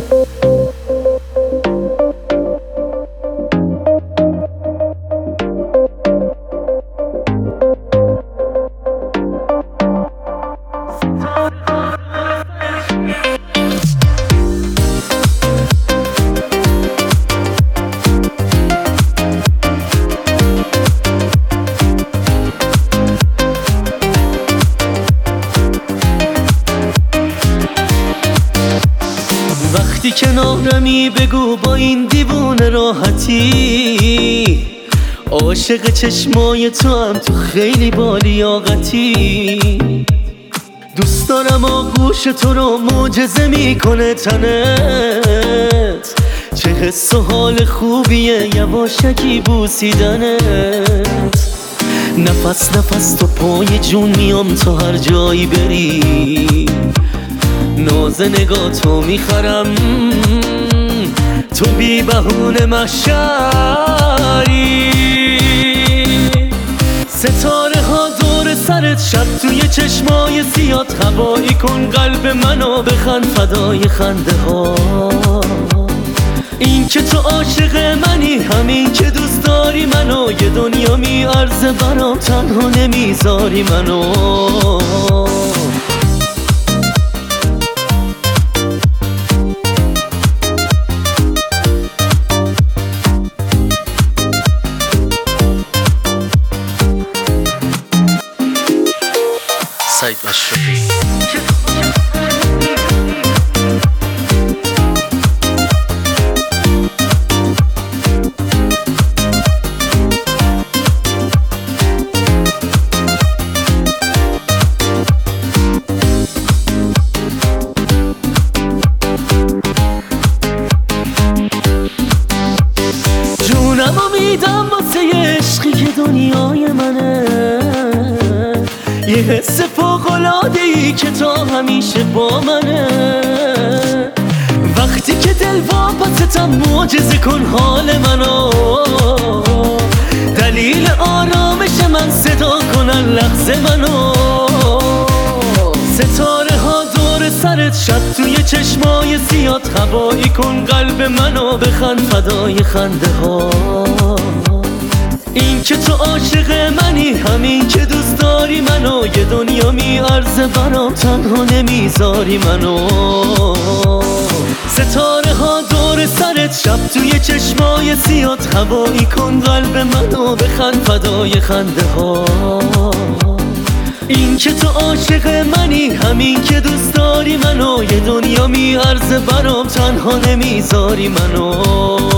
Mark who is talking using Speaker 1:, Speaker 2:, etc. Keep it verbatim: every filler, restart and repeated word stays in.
Speaker 1: وقتی کنارمی بگو با این دیوونه راحتی، عاشق چشمای تو هم تو خیلی با لیاقتی. دوست دارم آغوش تو رو معجزه میکنه تنت، چه حس و حال خوبیه یواشکی بوسیدنت. نفس نفس تو پای جون میام تو هر جایی بری، ناز نگاه تو میخرم تو بی بهونه محشری. ستاره ها دور سرت شب توی چشمای سیاد، هوایی کن قلب منو بخند فدای خنده ها. این که تو عاشق منی، همین که دوست داری منو، یه دنیا میارزه برام تنها نمیذاری منو. سعید مشرفی. جونمو میدم واسه عشقی که دنیای منه، یه حس فوق‌العاده‌ای که تا همیشه با منه. وقتی که دل واپستم معجزه کن حال منو، دلیل آرامش من صدا کنن لحظه منو. ستاره ها دور سرت شب توی چشمای سیاد، هوایی کن قلب منو بخند فدای خنده ها. این که تو عاشق منی، همین که دوست داری منو، یه دنیا میارزه برام تنها نمیذاری منو. ستاره ها دور سرت شب توی چشمای سیاد، هوایی کن قلب منو بخند فدای خنده ها. این که تو عاشق منی، همین که دوست داری منو، یه دنیا میارزه برام تنها نمیذاری منو.